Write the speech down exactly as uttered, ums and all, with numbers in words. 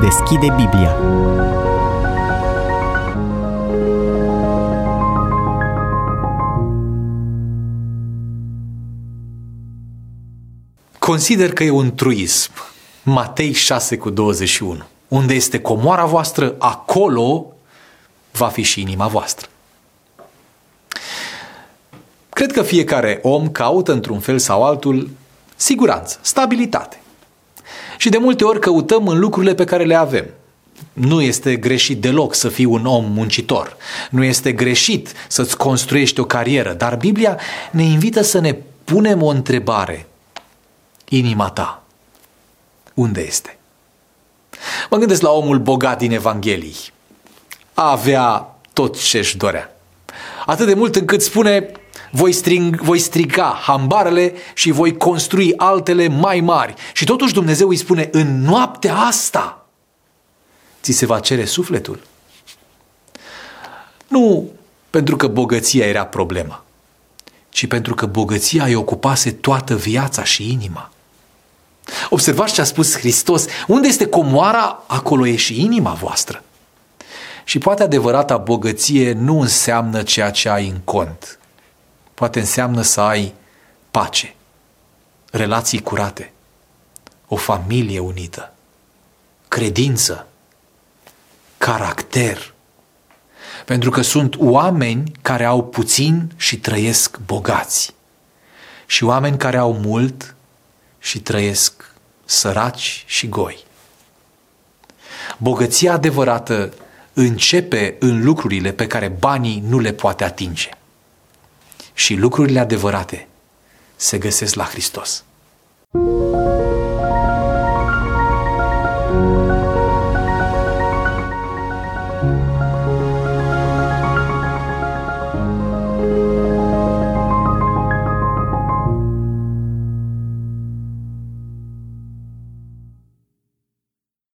deschide Biblia. Consider că e un truism. Matei șase cu douăzeci și unu. Unde este comoara voastră, acolo va fi și inima voastră. Cred că fiecare om caută într-un fel sau altul siguranță, stabilitate. Și de multe ori căutăm în lucrurile pe care le avem. Nu este greșit deloc să fii un om muncitor. Nu este greșit să-ți construiești o carieră. Dar Biblia ne invită să ne punem o întrebare. Inima ta, unde este? Mă gândesc la omul bogat din Evanghelii. Avea tot ce-și dorea. Atât de mult încât spune, voi, string, voi striga hambarele și voi construi altele mai mari. Și totuși Dumnezeu îi spune, în noaptea asta ți se va cere sufletul. Nu pentru că bogăția era problema, ci pentru că bogăția îi ocupase toată viața și inima. Observați ce a spus Hristos. Unde este comoara, acolo e și inima voastră. Și poate adevărata bogăție nu înseamnă ceea ce ai în cont. Poate înseamnă să ai pace, relații curate, o familie unită, credință, caracter. Pentru că sunt oameni care au puțin și trăiesc bogați. Și oameni care au mult și trăiesc săraci și goi. Bogăția adevărată începe în lucrurile pe care banii nu le poate atinge. Și lucrurile adevărate se găsesc la Hristos.